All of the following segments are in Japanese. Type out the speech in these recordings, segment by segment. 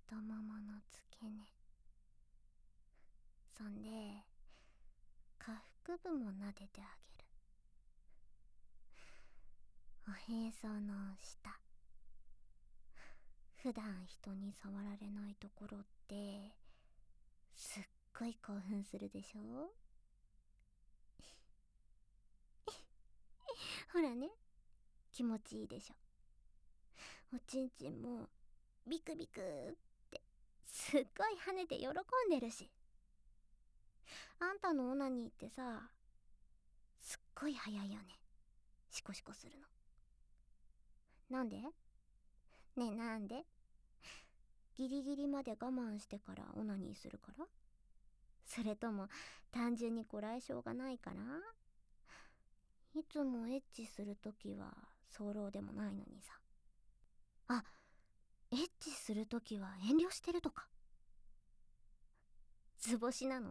太ももの付け根、そんで下腹部も撫でてあげる。おへその下、普段人に触られないところってすっごい興奮するでしょ。ほらね、気持ちいいでしょ。おちんちんもビクビクってすっごい跳ねて喜んでるし。あんたのオナニーってさ、すっごい早いよね、シコシコするの。なんで？ねえ、なんで？ギリギリまで我慢してからオナニーするから？それとも単純にこらえ性がないから？いつもエッチするときは早漏でもないのにさ。あ、エッチするときは遠慮してるとか？図星なの？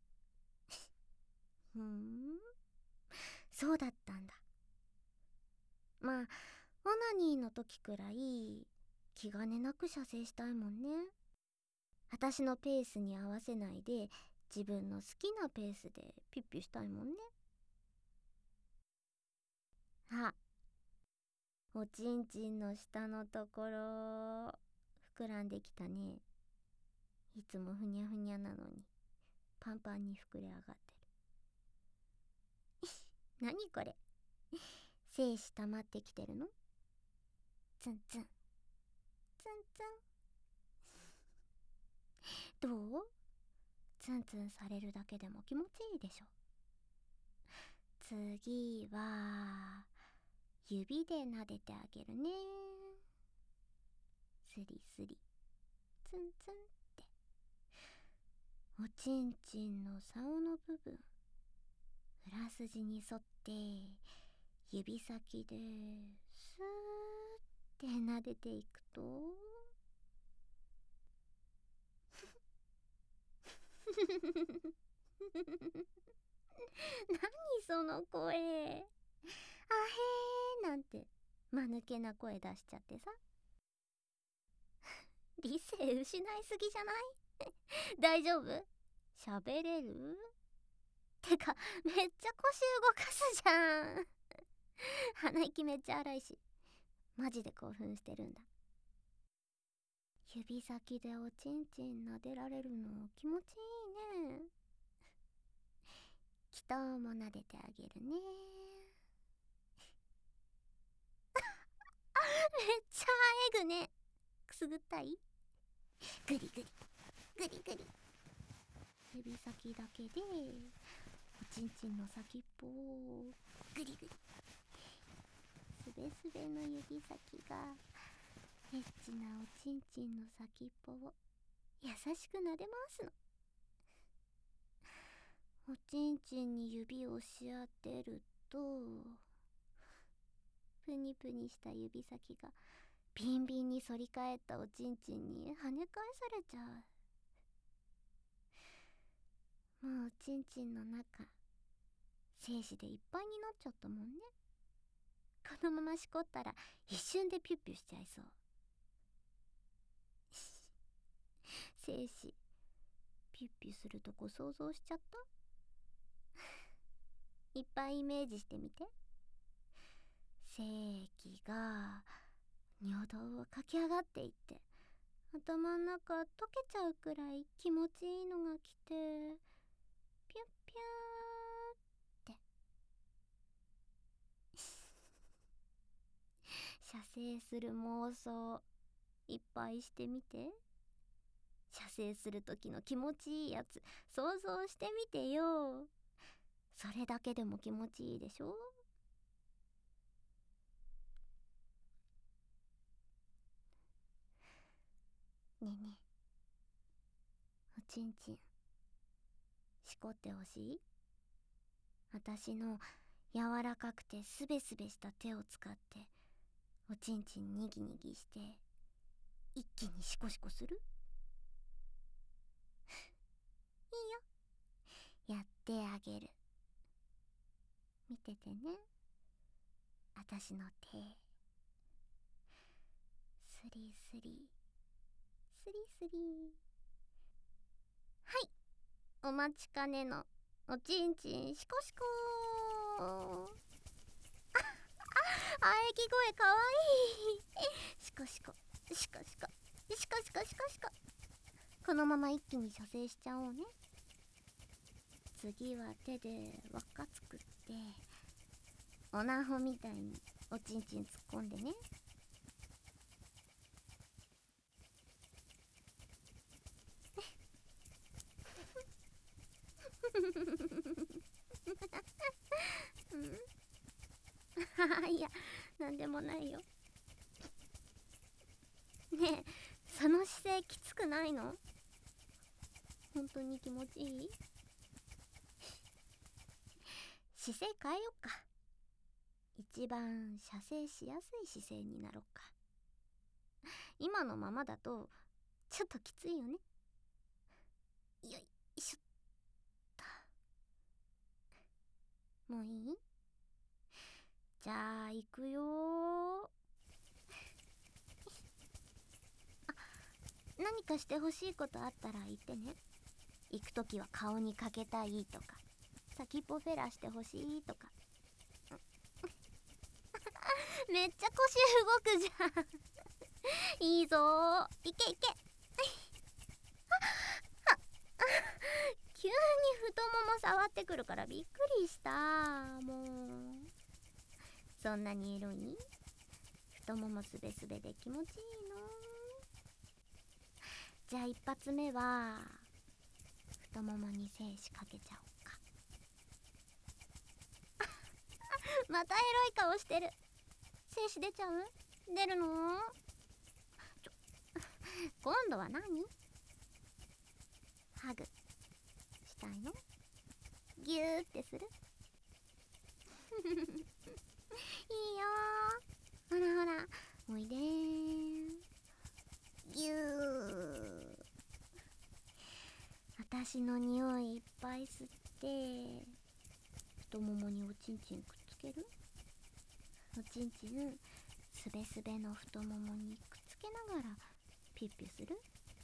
そうだったんだ。まあ、オナニーの時くらい気兼ねなく射精したいもんね。私のペースに合わせないで自分の好きなペースでピュッピュしたいもんね。あ、おちんちんの下のところ膨らんできたね。いつもふにゃふにゃなのにパンパンに膨れ上がってる。何これ、精子溜まってきてるの？ツンツンツンツン。どう？ツンツンされるだけでも気持ちいいでしょ。次は指で撫でてあげるね。スリスリ、ツンツンって。おちんちんの竿の部分、裏筋に沿って指先でスーって撫でていくと何その声、あへーなんて間抜けな声出しちゃってさ。理性失いすぎじゃない？大丈夫？喋れる？てかめっちゃ腰動かすじゃん。鼻息めっちゃ荒いし、マジで興奮してるんだ。指先でおちんちん撫でられるの気持ちいいね。気筒も撫でてあげるね。めっちゃあえぐね。くすぐったい？グリグリグリグリ。指先だけでおちんちんの先っぽをグリグリ。すべすべの指先がエッチなおちんちんの先っぽを優しく撫でますの。おちんちんに指をし当てると、プニプニした指先がビンビンに反り返ったおちんちんに跳ね返されちゃう。もうおちんちんの中精子でいっぱいになっちゃったもんね。このまましこったら一瞬でピュッピュしちゃいそう。精子ピュッピュするとこ想像しちゃった？いっぱいイメージしてみて。精液が尿道を駆け上がっていって頭の中溶けちゃうくらい気持ちいいのが来て、ピュッピューって射精する妄想いっぱいしてみて。射精する時の気持ちいいやつ想像してみてよ。それだけでも気持ちいいでしょ。ねえねえ、おちんちんしこってほしい？私の柔らかくてスベスベした手を使っておちんちんにぎにぎして一気にシコシコする？いいよ、やってあげる。見ててね、私の手。スリスリスリスリ。はい、お待ちかねのおちんちんシコシコー。喘ぎ声かわいい。シコシコシコシコシコシコシコシコ。このまま一気に射精しちゃおうね。次は手で輪っか作ってオナホみたいにおちんちん突っ込んでね。いや、なんでもないよ。ねえ、その姿勢きつくないの？本当に気持ちいい？姿勢変えよっか。一番射精しやすい姿勢になろっか。今のままだとちょっときついよね。よいしょっと。もういい？じゃあ行くよー。何かしてほしいことあったら言ってね。行くときは顔にかけたいとか、先っぽフェラしてほしいとか。めっちゃ腰動くじゃん。いいぞー、いけいけ。急に太もも触ってくるからびっくりした。もうそんなにエロい？太ももすべすべで気持ちいいの？じゃあ一発目は太ももに精子かけちゃおうか。またエロい顔してる。精子出ちゃう？出るの？今度は何？ハグしたいの？ギューってする？いいよー。ほらほら、おいでー。ギュー。私の匂いいっぱい吸って太ももにおちんちんくっつける？おちんちんすべすべの太ももにくっつけながらピュッピュする？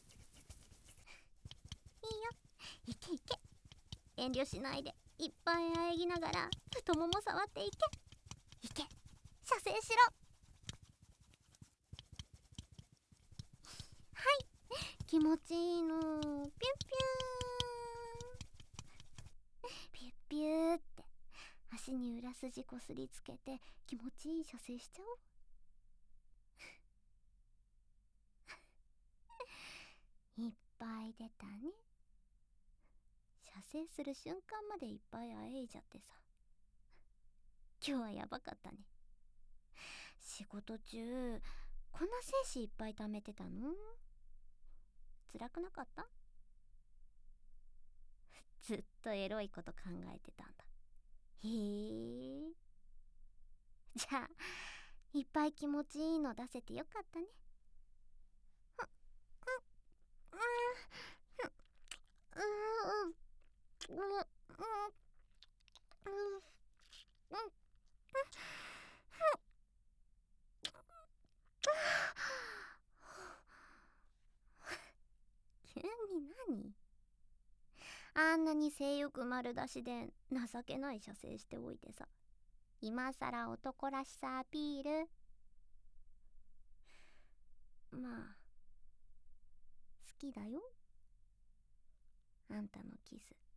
いいよ、いけいけ。遠慮しないでいっぱい喘ぎながら太もも触っていけ。いけ、射精しろ。はい、気持ちいいの。ピュッピューピュッピューって足に裏筋こすりつけて気持ちいい射精しちゃおう。いっぱい出たね。射精する瞬間までいっぱい喘いじゃってさ。今日はやばかったね。仕事中こんな精子いっぱい貯めてたの？辛くなかった？ずっとエロいこと考えてたんだ。へえ。じゃあいっぱい気持ちいいの出せてよかったね。急に何？あんなに性欲丸出しで情けない射精しておいてさ、今さら男らしさアピール？まあ好きだよ、あんたのキス。